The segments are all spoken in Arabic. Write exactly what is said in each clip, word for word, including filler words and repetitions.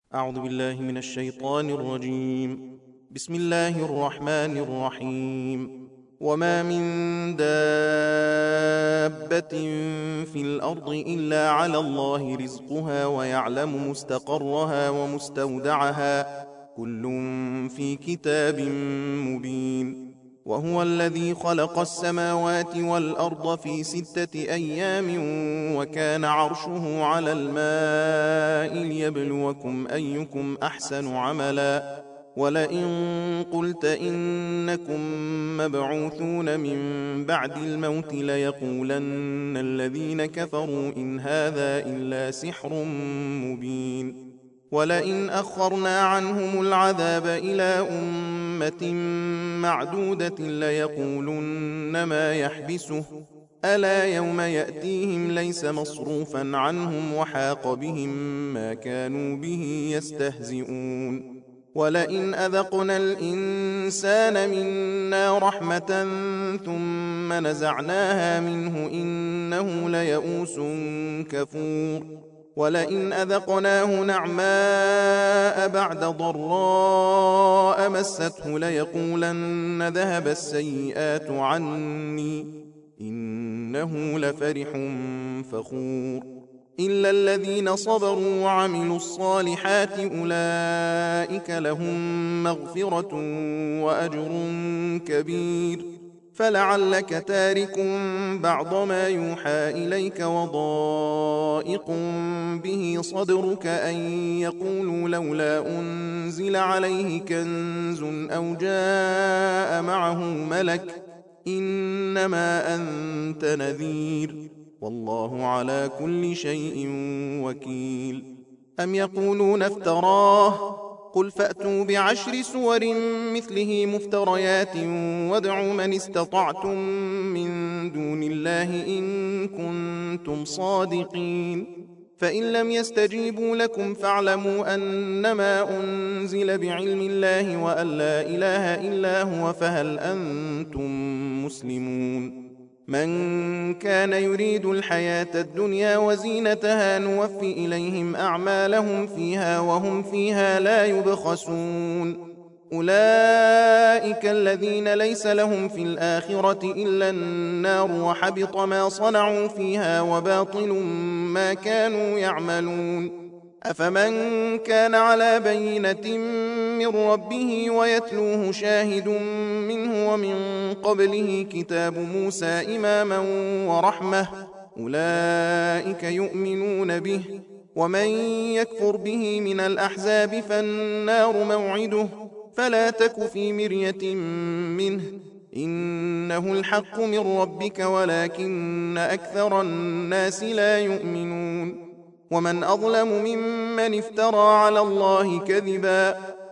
أعوذ بالله من الشيطان الرجيم. بسم الله الرحمن الرحيم. وما من دابة في الأرض إلا على الله رزقها ويعلم مستقرها ومستودعها كل في كتاب مبين. وهو الذي خلق السماوات والأرض في ستة أيام وكان عرشه على الماء ليبلوكم أيكم أحسن عملا ولئن قلت إنكم مبعوثون من بعد الموت ليقولن الذين كفروا إن هذا إلا سحر مبين. ولئن أخرنا عنهم العذاب إلى أمة معدودة ليقولن ما يحبسه ألا يوم يأتيهم ليس مصروفا عنهم وحاق بهم ما كانوا به يستهزئون. ولئن أذقنا الإنسان منا رحمة ثم نزعناها منه إنه ليئوس كفور. ولئن أذقناه نعماء بعد ضراء مسته ليقولن ذهب السيئات عني إنه لفرح فخور. إلا الذين صبروا وعملوا الصالحات أولئك لهم مغفرة وأجر كبير. فلعلك تارك بعض ما يوحى إليك وضائق به صدرك أن يقولوا لولا أنزل عليه كنز أو جاء معه ملك إنما أنت نذير والله على كل شيء وكيل. أم يقولون افتراه قل فأتوا بعشر سور مثله مفتريات وادعوا من استطعتم من دون الله إن كنتم صادقين. فإن لم يستجيبوا لكم فاعلموا أنما أنزل بعلم الله وأن لا إله إلا هو فهل أنتم مسلمون. من كان يريد الحياة الدنيا وزينتها نوفي إليهم أعمالهم فيها وهم فيها لا يبخسون. أولئك الذين ليس لهم في الآخرة إلا النار وحبط ما صنعوا فيها وباطل ما كانوا يعملون. أفمن كان على بينة من ربه ويتلوه شاهد منه ومن قبله كتاب موسى إماما ورحمة أولئك يؤمنون به. ومن يكفر به من الأحزاب فالنار موعده فلا تك في مرية منه إنه الحق من ربك ولكن أكثر الناس لا يؤمنون. ومن أظلم ممن افترى على الله كذبا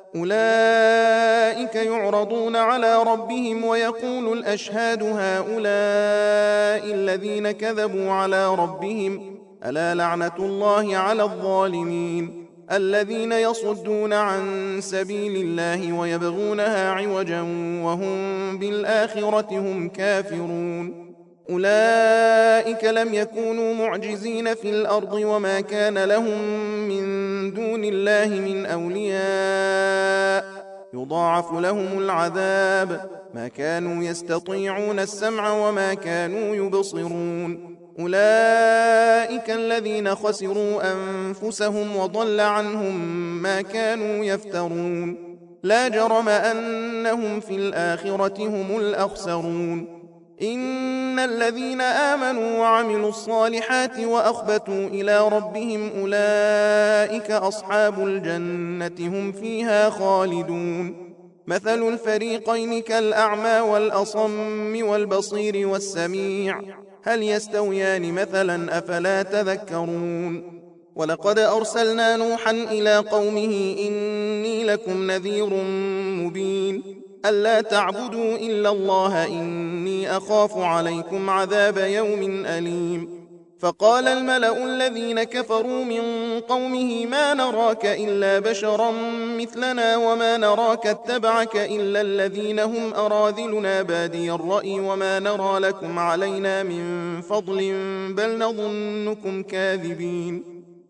أولئك يعرضون على ربهم ويقول الأشهاد هؤلاء الذين كذبوا على ربهم ألا لعنة الله على الظالمين الذين يصدون عن سبيل الله ويبغونها عوجا وهم بالآخرة هم كافرون. أولئك لم يكونوا معجزين في الأرض وما كان لهم من دون الله من أولياء يضاعف لهم العذاب ما كانوا يستطيعون السمع وما كانوا يبصرون. أولئك الذين خسروا أنفسهم وضل عنهم ما كانوا يفترون. لا جرم أنهم في الآخرة هم الأخسرون. إن الذين آمنوا وعملوا الصالحات وأخبتوا إلى ربهم أولئك أصحاب الجنة هم فيها خالدون. مثل الفريقين كالأعمى والأصم والبصير والسميع هل يستويان مثلا أفلا تذكرون. ولقد أرسلنا نوحا إلى قومه إني لكم نذير مبين ألا تعبدوا إلا الله إني أخاف عليكم عذاب يوم أليم. فقال الملأ الذين كفروا من قومه ما نراك إلا بشرا مثلنا وما نراك اتبعك إلا الذين هم أراذلنا بادي الرأي وما نرى لكم علينا من فضل بل نظنكم كاذبين.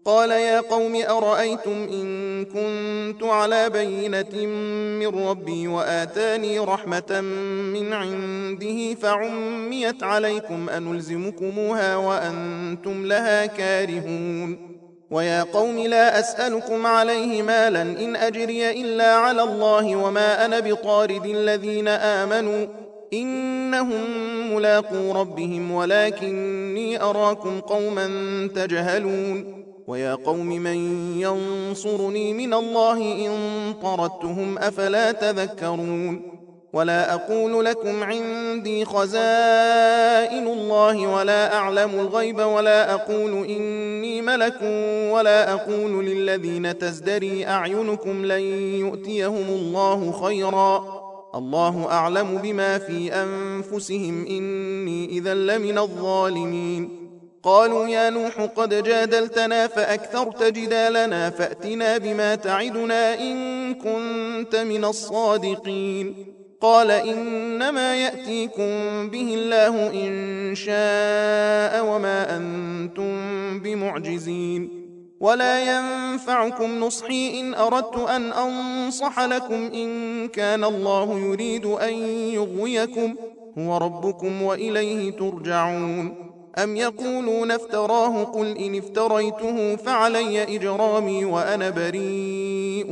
قال يا قوم أرأيتم إن كنت على بينة من ربي وآتاني رحمة من عنده فعميت عليكم أنلزمكموها وأنتم لها كارهون ويا قوم لا أسألكم عليه مالا إن أجري إلا على الله وما أنا بطارد الذين آمنوا إنهم ملاقو ربهم ولكني أراكم قوما تجهلون ويا قوم من ينصرني من الله إن طردتهم أفلا تذكرون ولا أقول لكم عندي خزائن الله ولا أعلم الغيب ولا أقول إني ملك ولا أقول للذين تزدري أعينكم لن يؤتيهم الله خيرا الله أعلم بما في أنفسهم إني إذا لمن الظالمين قالوا يا نوح قد جادلتنا فأكثرت جدالنا فأتنا بما تعدنا إن كنت من الصادقين قال إنما يأتيكم به الله إن شاء وما أنتم بمعجزين ولا ينفعكم نصحي إن أردت أن أنصح لكم إن كان الله يريد أن يغويكم هو ربكم وإليه ترجعون أم يقولون افتراه قل إن افتريته فعلي إجرامي وأنا بريء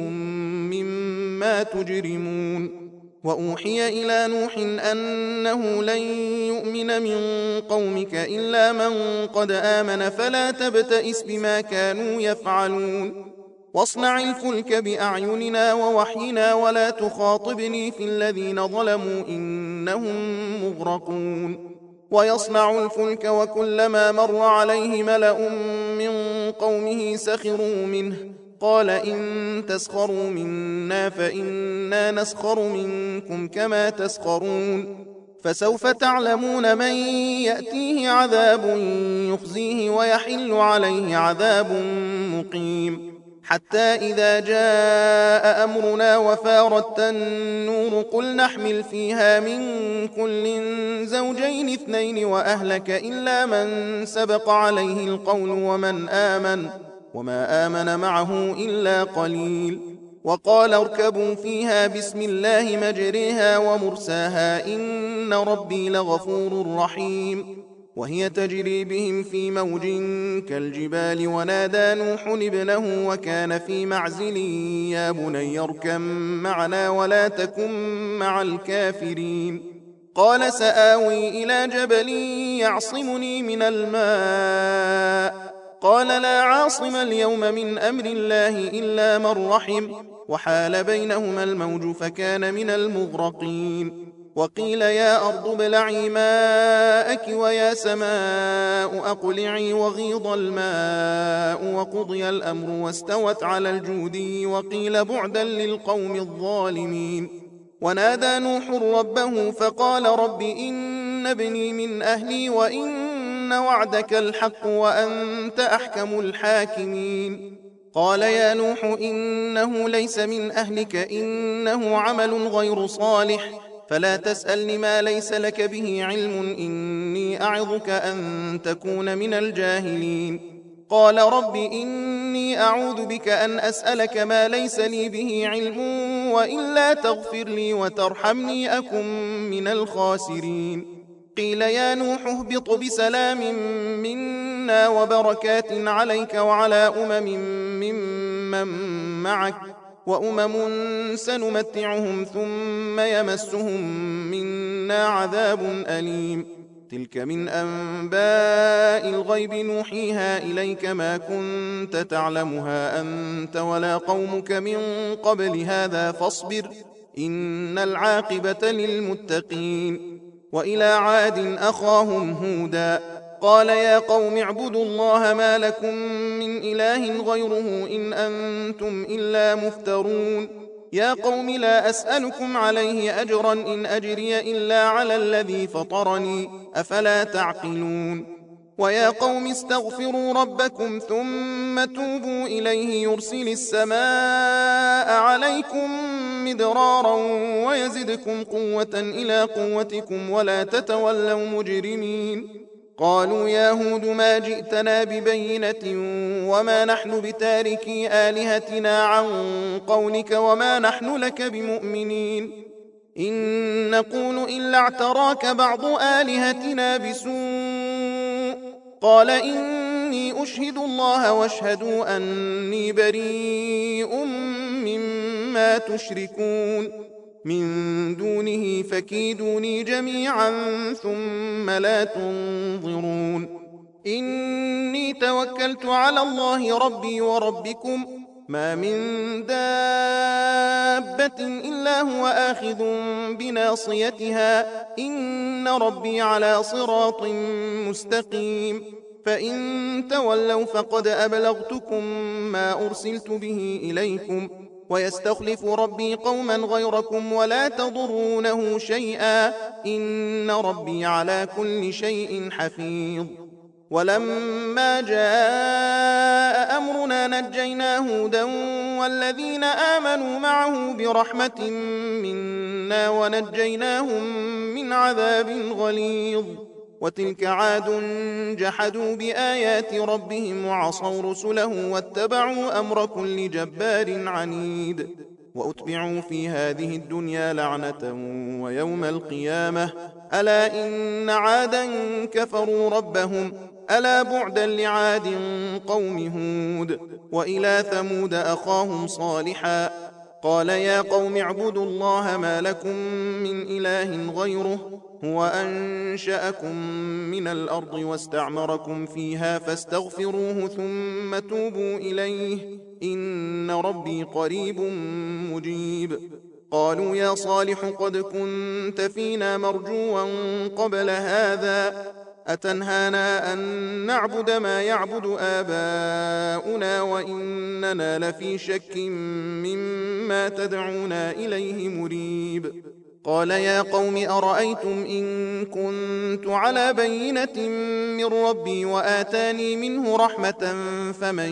مما تجرمون وأوحي إلى نوح أنه لن يؤمن من قومك إلا من قد آمن فلا تبتئس بما كانوا يفعلون واصنع الفلك بأعيننا ووحينا ولا تخاطبني في الذين ظلموا إنهم مغرقون ويصنع الفلك وكلما مر عليه ملأ من قومه سخروا منه قال إن تسخروا منا فإنا نسخر منكم كما تسخرون فسوف تعلمون من يأتيه عذاب يخزيه ويحل عليه عذاب مقيم حتى إذا جاء أمرنا وفارت النور قل نحمل فيها من كل زوجين اثنين وأهلك إلا من سبق عليه القول ومن آمن وما آمن معه إلا قليل وقال اركبوا فيها بسم الله مجريها ومرساها إن ربي لغفور رحيم وهي تجري بهم في موج كالجبال ونادى نوح ابنه وكان في معزل يا بني اركب معنا ولا تكن مع الكافرين قال سآوي إلى جبل يعصمني من الماء قال لا عاصم اليوم من أمر الله إلا من رحم وحال بينهما الموج فكان من المغرقين وقيل يا أرض ابلعي ماءك ويا سماء أقلعي وغيض الماء وقضي الأمر واستوت على الجودي وقيل بعدا للقوم الظالمين ونادى نوح ربه فقال رب إن ابني من أهلي وإن وعدك الحق وأنت أحكم الحاكمين قال يا نوح إنه ليس من أهلك إنه عمل غير صالح فلا تسألني ما ليس لك به علم إني أعظك أن تكون من الجاهلين قال رب إني أعوذ بك أن أسألك ما ليس لي به علم وإلا تغفر لي وترحمني أكن من الخاسرين قيل يا نوح اهبط بسلام منا وبركات عليك وعلى أمم ممن معك وأمم سنمتعهم ثم يمسهم منا عذاب أليم تلك من أنباء الغيب نوحيها إليك ما كنت تعلمها أنت ولا قومك من قبل هذا فاصبر إن العاقبة للمتقين وإلى عاد أخاهم هودا قال يا قوم اعبدوا الله ما لكم من إله غيره إن أنتم إلا مفترون يا قوم لا أسألكم عليه أجرا إن أجري إلا على الذي فطرني أفلا تعقلون ويا قوم استغفروا ربكم ثم توبوا إليه يرسل السماء عليكم مدرارا ويزدكم قوة إلى قوتكم ولا تتولوا مجرمين قالوا يا هود ما جئتنا ببينة وما نحن بتاركي آلهتنا عن قولك وما نحن لك بمؤمنين إن نقول إلا اعتراك بعض آلهتنا بسوء قال إني أشهد الله واشهدوا أني بريء مما تشركون من دونه فكيدوني جميعا ثم لا تنظرون إني توكلت على الله ربي وربكم ما من دابة إلا هو آخذ بناصيتها إن ربي على صراط مستقيم فإن تولوا فقد أبلغتكم ما أرسلت به إليكم ويستخلف ربي قوما غيركم ولا تضرونه شيئا إن ربي على كل شيء حفيظ ولما جاء أمرنا نجينا هودا والذين آمنوا معه برحمة منا ونجيناهم من عذاب غليظ وتلك عاد جحدوا بآيات ربهم وعصوا رسله واتبعوا أمر كل جبار عنيد وأتبعوا في هذه الدنيا لعنة ويوم القيامة ألا إن عادا كفروا ربهم ألا بعدا لعاد قوم هود وإلى ثمود أخاهم صالحا قال يا قوم اعبدوا الله ما لكم من إله غيره هو أنشأكم من الأرض واستعمركم فيها فاستغفروه ثم توبوا إليه إن ربي قريب مجيب قالوا يا صالح قد كنت فينا مرجوا قبل هذا أتنهانا أن نعبد ما يعبد آباؤنا وإننا لفي شك مما تدعونا إليه مريب قال يا قوم أرأيتم إن كنت على بينة من ربي وآتاني منه رحمة فمن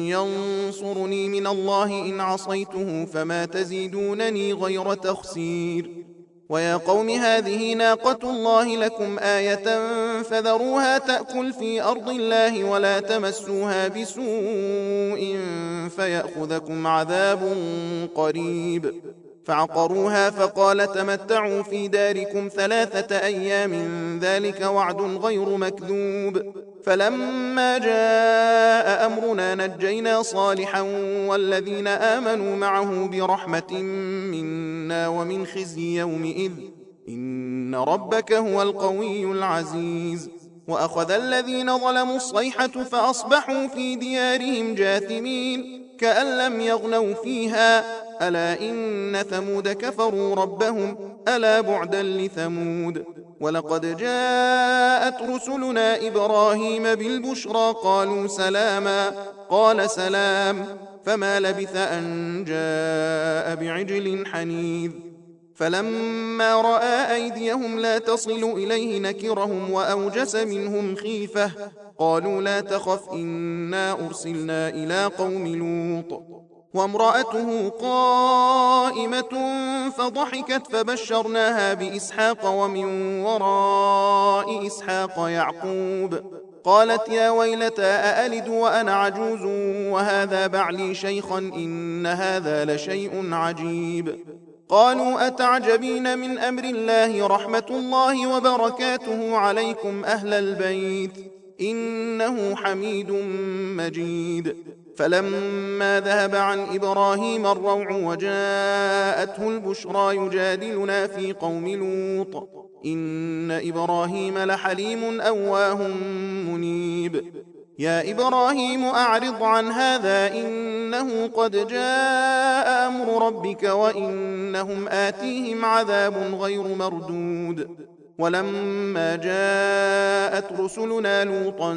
ينصرني من الله إن عصيته فما تزيدونني غير تخسير ويا قوم هذه ناقة الله لكم آية فذروها تأكل في أرض الله ولا تمسوها بسوء فيأخذكم عذاب قريب فعقروها فقال تمتعوا في داركم ثلاثة أيام ذلك وعد غير مكذوب فلما جاء أمرنا نجينا صالحا والذين آمنوا معه برحمة منا ومن خزي يومئذ إن ربك هو القوي العزيز وأخذ الذين ظلموا الصيحة فأصبحوا في ديارهم جاثمين كأن لم يغنوا فيها ألا إن ثمود كفروا ربهم ألا بعدا لثمود ولقد جاءت رسلنا إبراهيم بالبشرى قالوا سلاما قال سلام فما لبث أن جاء بعجل حنيذ فلما رأى أيديهم لا تصل إليه نكرهم وأوجس منهم خيفة قالوا لا تخف إنا أرسلنا إلى قوم لوط وامرأته قائمة فضحكت فبشرناها بإسحاق ومن وراء إسحاق يعقوب قالت يا ويلتى أألد وأنا عجوز وهذا بعلي شيخا إن هذا لشيء عجيب قالوا أتعجبين من أمر الله رحمة الله وبركاته عليكم أهل البيت إنه حميد مجيد فلما ذهب عن إبراهيم الروع وجاءته البشرى يجادلنا في قوم لوط إن إبراهيم لحليم أواه منيب يا إبراهيم أعرض عن هذا إنه قد جاء أمر ربك وإنهم آتيهم عذاب غير مردود ولما جاءت رسلنا لوطا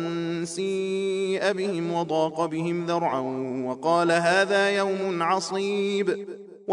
سيء بهم وضاق بهم ذرعا وقال هذا يوم عصيب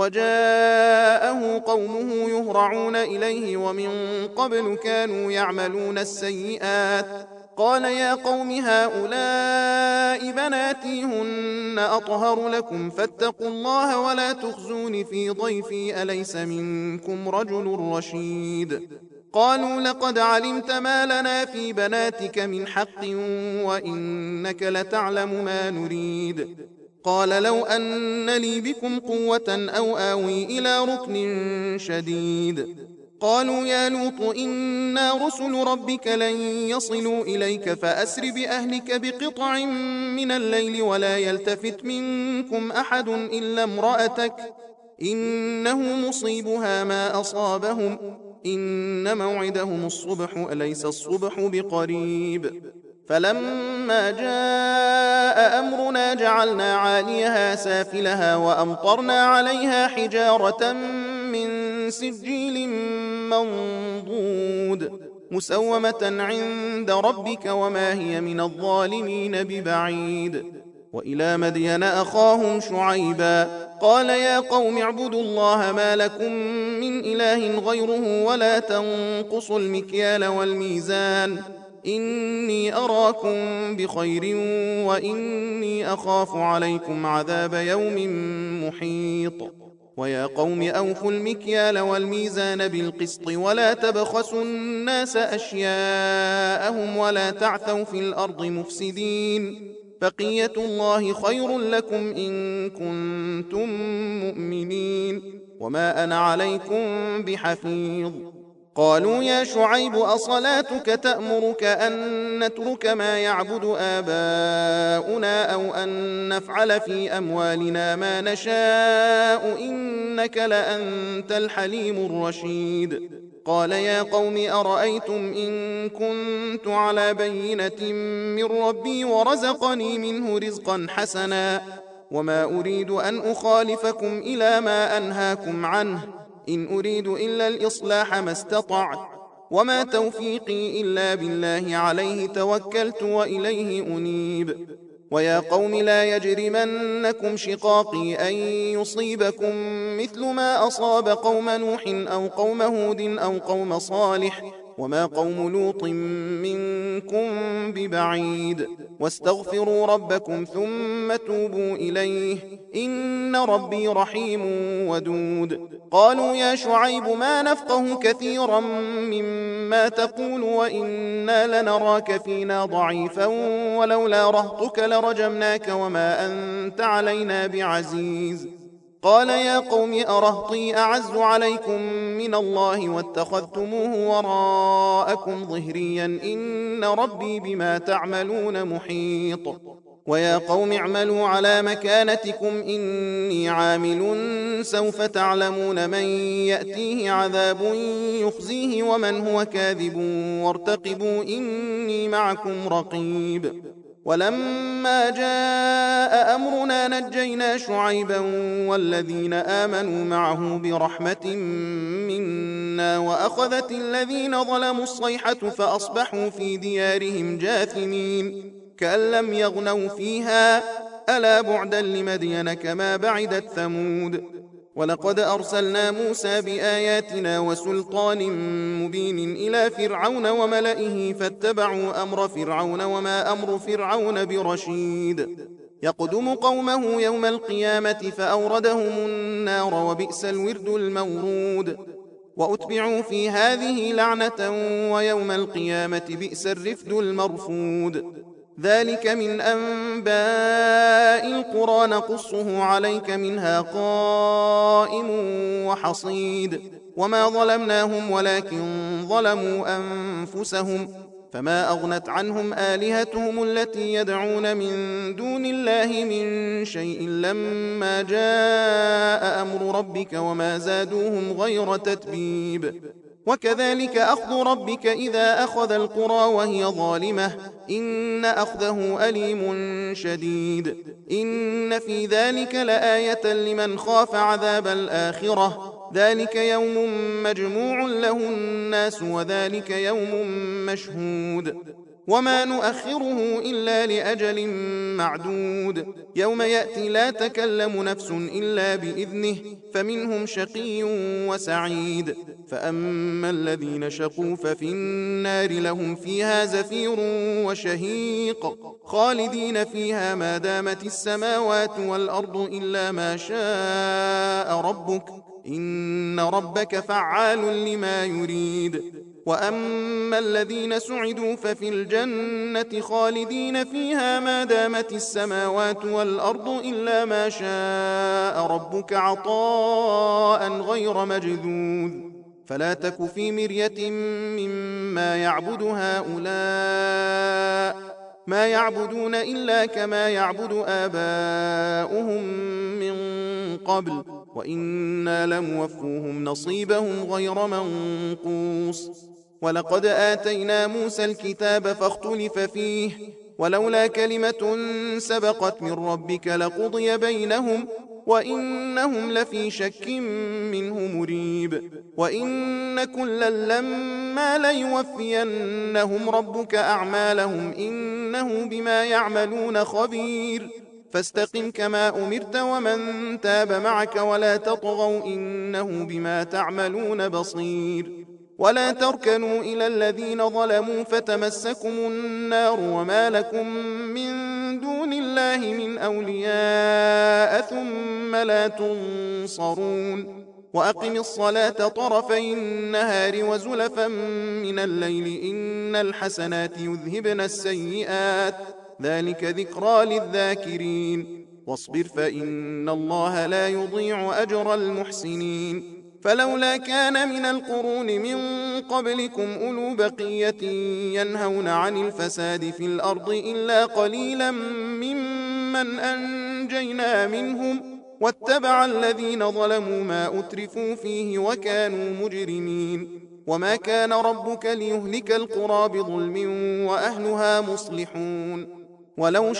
وجاءه قومه يهرعون إليه ومن قبل كانوا يعملون السيئات قال يا قوم هؤلاء بناتي هن أطهر لكم فاتقوا الله ولا تخزون في ضيفي أليس منكم رجل رشيد قالوا لقد علمت ما لنا في بناتك من حق وإنك لتعلم ما نريد. قال لو أن لي بكم قوة أو آوي إلى ركن شديد. قالوا يا لوط إنا رسل ربك لن يصلوا إليك فأسر بأهلك بقطع من الليل ولا يلتفت منكم أحد إلا امرأتك إنه مصيبها ما أصابهم إن موعدهم الصبح أليس الصبح بقريب. فلما جاء أمرنا جعلنا عاليها سافلها وأمطرنا عليها حجارة من سجيل منضود مسومة عند ربك وما هي من الظالمين ببعيد. وإلى مدين أخاهم شعيبا قال يا قوم اعبدوا الله ما لكم من إله غيره ولا تنقصوا المكيال والميزان إني أراكم بخير وإني أخاف عليكم عذاب يوم محيط. ويا قوم أوفوا المكيال والميزان بالقسط ولا تبخسوا الناس أشياءهم ولا تعثوا في الأرض مفسدين بقية الله خير لكم إن كنتم مؤمنين وما أنا عليكم بحفيظ. قالوا يا شعيب أصلاتك تأمرك أن نترك ما يعبد آباؤنا أو أن نفعل في أموالنا ما نشاء إنك لأنت الحليم الرشيد. قال يا قوم أرأيتم إن كنت على بينة من ربي ورزقني منه رزقا حسنا وما أريد أن أخالفكم إلى ما أنهاكم عنه إن أريد إلا الإصلاح ما استطعت وما توفيقي إلا بالله عليه توكلت وإليه أنيب. ويا قوم لا يجرمنكم شقاقي أن يصيبكم مثل ما أصاب قوم نوح أو قوم هود أو قوم صالح وما قوم لوط منكم ببعيد. واستغفروا ربكم ثم توبوا إليه إن ربي رحيم ودود. قالوا يا شعيب ما نفقه كثيرا مما تقول وإنا لنراك فينا ضعيفا ولولا رهطك لرجمناك وما أنت علينا بعزيز. قال يا قوم أرهطي أعز عليكم من الله واتخذتموه وراءكم ظهريا إن ربي بما تعملون محيط. ويا قوم اعملوا على مكانتكم إني عامل سوف تعلمون من يأتيه عذاب يخزيه ومن هو كاذب وارتقبوا إني معكم رقيب. ولما جاء أمرنا نجينا شعيبا والذين آمنوا معه برحمة منا وأخذت الذين ظلموا الصيحة فأصبحوا في ديارهم جاثمين كأن لم يغنوا فيها ألا بعدا لمدين كما بعدت ثمود. ولقد أرسلنا موسى بآياتنا وسلطان مبين إلى فرعون وملئه فاتبعوا أمر فرعون وما أمر فرعون برشيد. يقدم قومه يوم القيامة فأوردهم النار وبئس الورد المورود. وأتبعوا في هذه لعنة ويوم القيامة بئس الرفد المرفود. ذلك من أنباء القرى نقصه عليك منها قائم وحصيد. وما ظلمناهم ولكن ظلموا أنفسهم فما أغنت عنهم آلهتهم التي يدعون من دون الله من شيء لما جاء أمر ربك وما زادوهم غير تتبيب. وكذلك أخذ ربك إذا أخذ القرى وهي ظالمة إن أخذه أليم شديد. إن في ذلك لآية لمن خاف عذاب الآخرة ذلك يوم مجموع له الناس وذلك يوم مشهود. وما نؤخره إلا لأجل معدود يوم يأتي لا تكلم نفس إلا بإذنه فمنهم شقي وسعيد. فأما الذين شقوا ففي النار لهم فيها زفير وشهيق خالدين فيها ما دامت السماوات والأرض إلا ما شاء ربك إن ربك فعال لما يريد. وأما الذين سعدوا ففي الجنة خالدين فيها ما دامت السماوات والأرض إلا ما شاء ربك عطاء غير مجذوذ فلا تك في مرية مما يعبد هؤلاء ما يعبدون إلا كما يعبد آباؤهم من قبل وإنا لموفوهم نصيبهم غير منقوص ولقد آتينا موسى الكتاب فاختلف فيه ولولا كلمة سبقت من ربك لقضي بينهم وإنهم لفي شك منه مريب وإن كلا لما ليوفينهم ربك أعمالهم إنه بما يعملون خبير فاستقم كما أمرت ومن تاب معك ولا تطغوا إنه بما تعملون بصير ولا تركنوا إلى الذين ظلموا فتمسكم النار وما لكم من دون الله من أولياء ثم لا تنصرون وأقم الصلاة طرفي النهار وزلفا من الليل إن الحسنات يذهبن السيئات ذلك ذكرى للذاكرين واصبر فإن الله لا يضيع أجر المحسنين فلولا كان من القرون من قبلكم أولو بقية ينهون عن الفساد في الأرض إلا قليلا ممن أنجينا منهم واتبع الذين ظلموا ما أترفوا فيه وكانوا مجرمين وما كان ربك ليهلك القرى بظلم وأهلها مصلحون ولو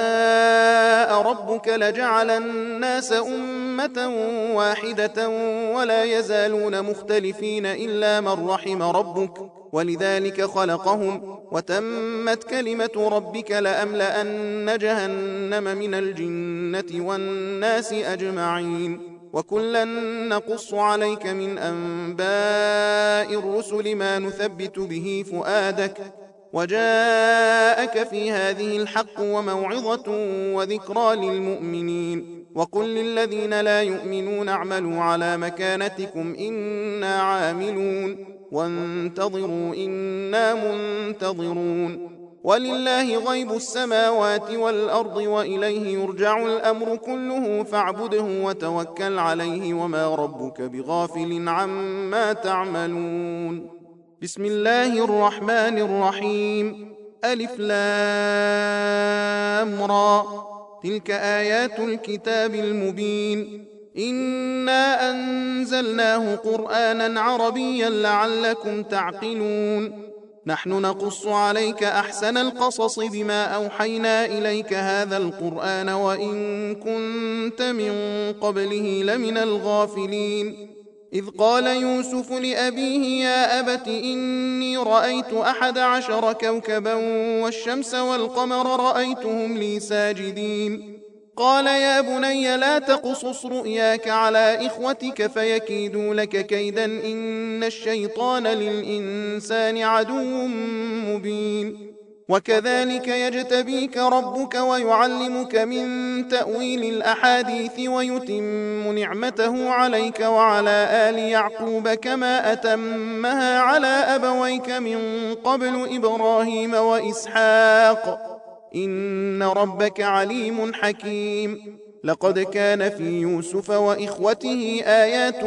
شاء ربك لجعل الناس أمة واحدة ولا يزالون مختلفين إلا من رحم ربك ولذلك خلقهم وتمت كلمة ربك لأملأن جهنم من الجنة والناس أجمعين وكلا نقص عليك من أنباء الرسل ما نثبت به فؤادك وجاءك في هذه الحق وموعظة وذكرى للمؤمنين وقل للذين لا يؤمنون اعملوا على مكانتكم إنا عاملون وانتظروا إنا منتظرون ولله غيب السماوات والأرض وإليه يرجع الأمر كله فاعبده وتوكل عليه وما ربك بغافل عما تعملون بسم الله الرحمن الرحيم ألف لام را تلك آيات الكتاب المبين إنا أنزلناه قرآنا عربيا لعلكم تعقلون نحن نقص عليك أحسن القصص بما أوحينا إليك هذا القرآن وإن كنت من قبله لمن الغافلين إذ قال يوسف لأبيه يا أبت إني رأيت أحد عشر كوكبا والشمس والقمر رأيتهم لي ساجدين قال يا بني لا تقصص رؤياك على إخوتك فيكيدوا لك كيدا إن الشيطان للإنسان عدو مبين وكذلك يجتبيك ربك ويعلمك من تأويل الأحاديث ويتم نعمته عليك وعلى آل يعقوب كما أتمها على أبويك من قبل إبراهيم وإسحاق إن ربك عليم حكيم لقد كان في يوسف وإخوته آيات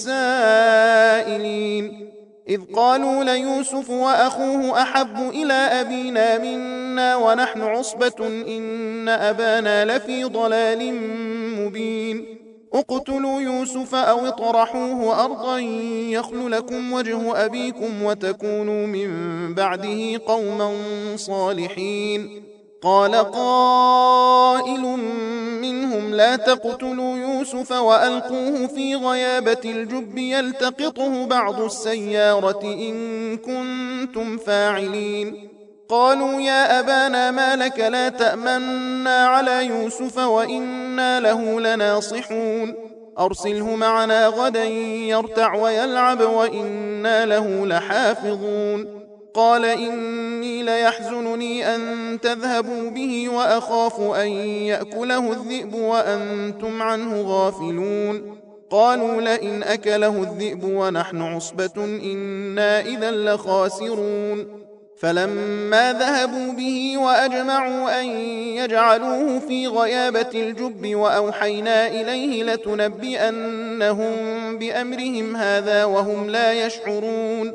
للسائلين إذ قالوا ليوسف وأخوه أحب إلى أبينا منا ونحن عصبة إن أبانا لفي ضلال مبين اقتلوا يوسف أو اطرحوه أرضا يخل لكم وجه أبيكم وتكونوا من بعده قوما صالحين قال قائل منهم لا تقتلوا يوسف وألقوه في غيابة الجب يلتقطه بعض السيارة إن كنتم فاعلين قالوا يا أبانا ما لك لا تأمنا على يوسف وإنا له لناصحون أرسله معنا غدا يرتع ويلعب وإنا له لحافظون قال إني ليحزنني أن تذهبوا به وأخاف أن يأكله الذئب وأنتم عنه غافلون قالوا لئن أكله الذئب ونحن عصبة إنا إذا لخاسرون فلما ذهبوا به وأجمعوا أن يجعلوه في غيابة الجب وأوحينا إليه لتنبئنهم بأمرهم هذا وهم لا يشعرون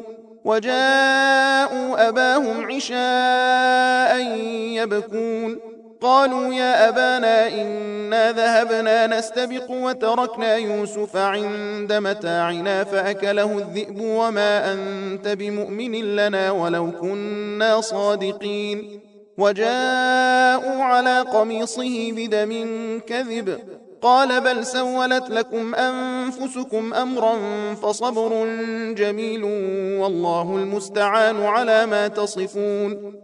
وجاءوا أباهم عشاء يبكون قالوا يا أبانا إنا ذهبنا نستبق وتركنا يوسف عند متاعنا فأكله الذئب وما أنت بمؤمن لنا ولو كنا صادقين وجاءوا على قميصه بدم كذب قال بل سولت لكم أنفسكم أمرا فصبر جميل والله المستعان على ما تصفون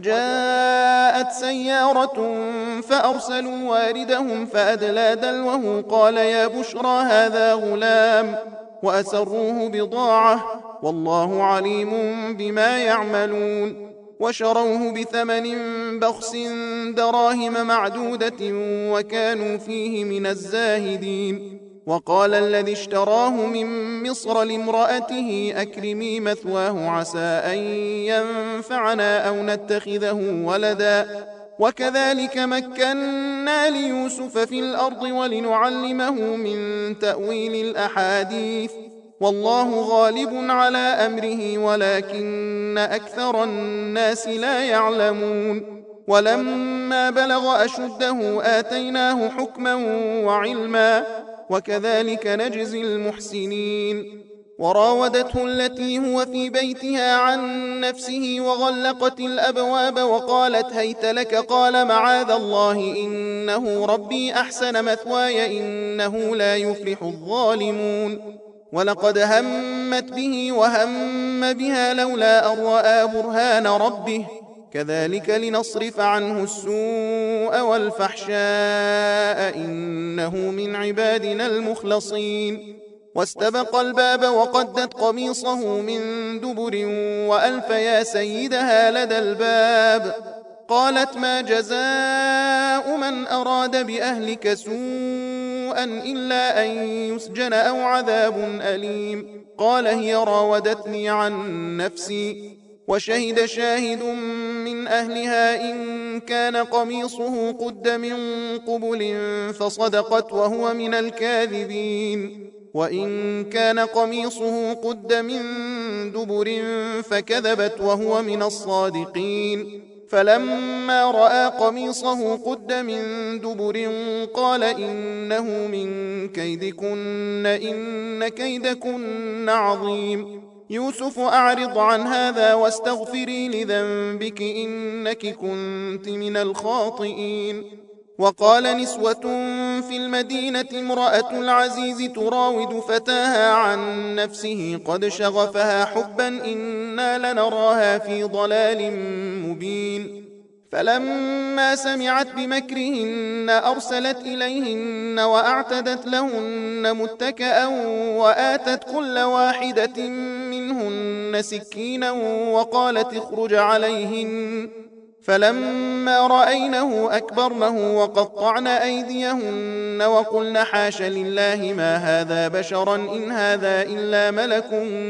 وجاءت سيارة فأرسلوا واردهم فأدلى دلوه قال يا بشرى هذا غلام وأسروه بضاعة والله عليم بما يعملون وشروه بثمن بخس دراهم معدودة وكانوا فيه من الزاهدين وقال الذي اشتراه من مصر لامرأته أكرمي مثواه عسى أن ينفعنا أو نتخذه ولدا وكذلك مكنا ليوسف في الأرض ولنعلمه من تأويل الأحاديث والله غالب على أمره ولكن أكثر الناس لا يعلمون ولما بلغ أشده آتيناه حكما وعلما وكذلك نجزي المحسنين وراودته التي هو في بيتها عن نفسه وغلقت الأبواب وقالت هيت لك قال معاذ الله إنه ربي أحسن مثواي إنه لا يفلح الظالمون ولقد همت به وهم بها لولا أن رأى برهان ربه كذلك لنصرف عنه السوء والفحشاء إنه من عبادنا المخلصين واستبق الباب وقدت قميصه من دبر وألف يا سيدها لدى الباب قالت ما جزاء من أراد بأهلك سوءا إلا أن يسجن أو عذاب أليم قال هي راودتني عن نفسي وشهد شاهد من أهلها إن كان قميصه قد من قبل فصدقت وهو من الكاذبين وإن كان قميصه قد من دبر فكذبت وهو من الصادقين فلما رأى قميصه قد من دبر قال إنه من كيدكن إن كيدكن عظيم يوسف أعرض عن هذا واستغفري لذنبك إنك كنت من الخاطئين وقال نسوة في المدينة امرأة العزيز تراود فتاها عن نفسه قد شغفها حبا إنا لنراها في ضلال مبين فلما سمعت بمكرهن أرسلت إليهن وأعتدت لهن متكأ وآتت كل واحدة منهن سكينا وقالت اخرج عليهن فلما رأينه أكبرنه وقطعن أيديهن وقلن حاش لله ما هذا بشرا إن هذا إلا ملك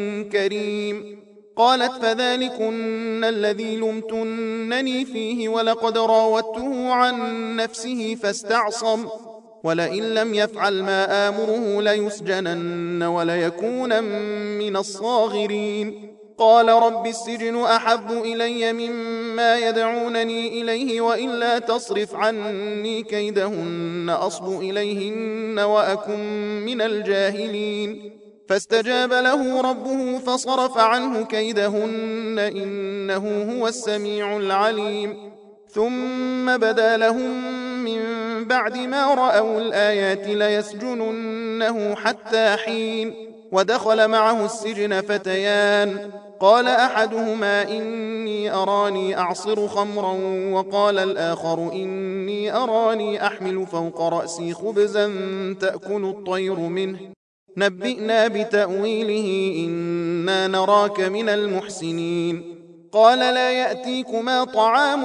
كريم قالت فذلكن الذي لمتنني فيه ولقد راودته عن نفسه فاستعصم ولئن لم يفعل ما آمره ليسجنن وليكون من الصاغرين قال رب السجن أحب إلي مما يدعونني إليه وإلا تصرف عني كيدهن أصب إليهن وأكن من الجاهلين فاستجاب له ربه فصرف عنه كيدهن إنه هو السميع العليم ثم بدا لهم من بعد ما رأوا الآيات ليسجننه حتى حين ودخل معه السجن فتيان قال أحدهما إني أراني أعصر خمرا وقال الآخر إني أراني أحمل فوق رأسي خبزا تأكل الطير منه نبئنا بتأويله إنا نراك من المحسنين قال لا يأتيكما طعام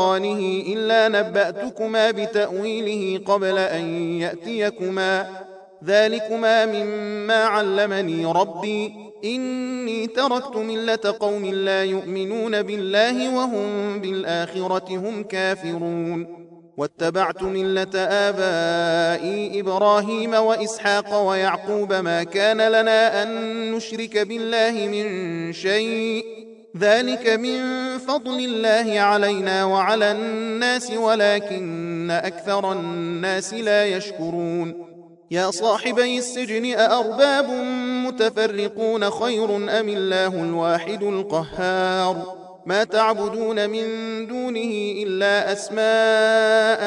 ترزقانه إلا نبأتكما بتأويله قبل أن يأتيكما ذلكما مما علمني ربي إني تركت ملة قوم لا يؤمنون بالله وهم بالآخرة هم كافرون واتبعت ملة آبائي إبراهيم وإسحاق ويعقوب ما كان لنا أن نشرك بالله من شيء ذلك من فضل الله علينا وعلى الناس ولكن أكثر الناس لا يشكرون يا صاحبي السجن أأرباب متفرقون خير أم الله الواحد القهار ما تعبدون من دونه إلا أسماء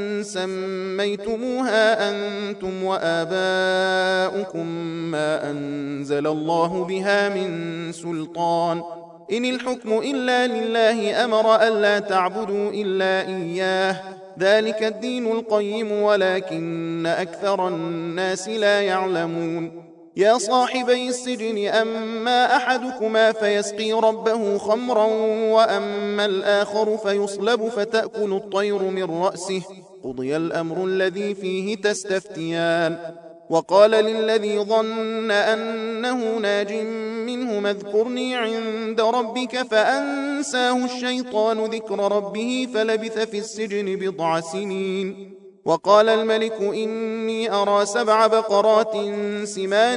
سميتموها أنتم وآباؤكم ما أنزل الله بها من سلطان إن الحكم إلا لله أمر ألا تعبدوا إلا إياه ذلك الدين القيم ولكن أكثر الناس لا يعلمون يا صاحبي السجن أما أحدكما فيسقي ربه خمرا وأما الآخر فيصلب فتأكل الطير من رأسه قضي الأمر الذي فيه تستفتيان وقال للذي ظن أنه ناج منه اذكرني عند ربك فأنساه الشيطان ذكر ربه فلبث في السجن بضع سنين وقال الملك إني أرى سبع بقرات سمان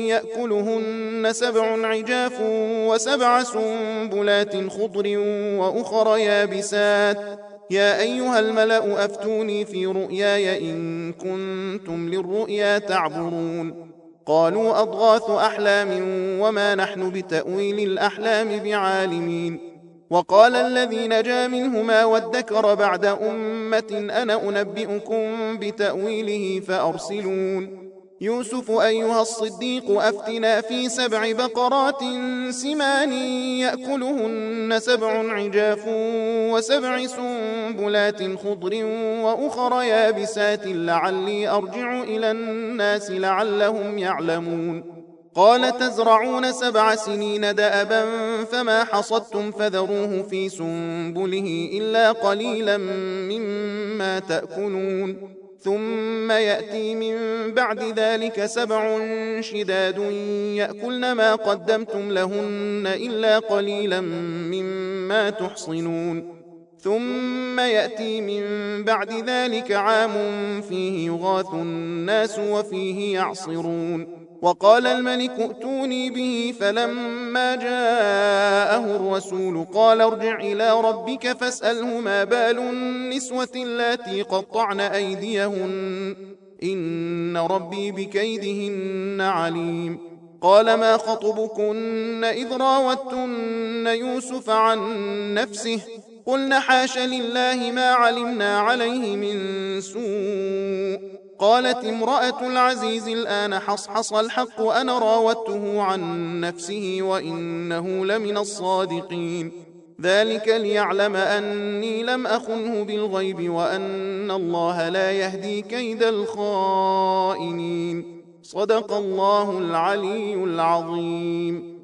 يأكلهن سبع عجاف وسبع سنبلات خضر وأخر يابسات يا أيها الملأ أفتوني في رؤياي إن كنتم للرؤيا تعبرون قالوا أضغاث أحلام وما نحن بتأويل الأحلام بعالمين وقال الذي نجا منهما وادكر بعد أمة أنا أنبئكم بتأويله فأرسلون يوسف أيها الصديق أفتنا في سبع بقرات سمان يأكلهن سبع عجاف وسبع سنبلات خضر وأخر يابسات لعلي أرجع إلى الناس لعلهم يعلمون قال تزرعون سبع سنين دأبا فما حصدتم فذروه في سنبله إلا قليلا مما تأكلون ثم يأتي من بعد ذلك سبع شداد يأكلن ما قدمتم لهن إلا قليلا مما تحصنون ثم يأتي من بعد ذلك عام فيه يغاث الناس وفيه يعصرون وقال الملك ائتوني به فلما جاءه الرسول قال ارجع إلى ربك فاسأله ما بال النسوة اللاتي قطعن أيديهن إن ربي بكيدهن عليم قال ما خطبكن إذ راوتن يوسف عن نفسه قلن حاش لله ما علمنا عليه من سوء قالت امرأة العزيز الآن حصحص الحق أنا راودته عن نفسه وإنه لمن الصادقين ذلك ليعلم أني لم أخنه بالغيب وأن الله لا يهدي كيد الخائنين صدق الله العلي العظيم.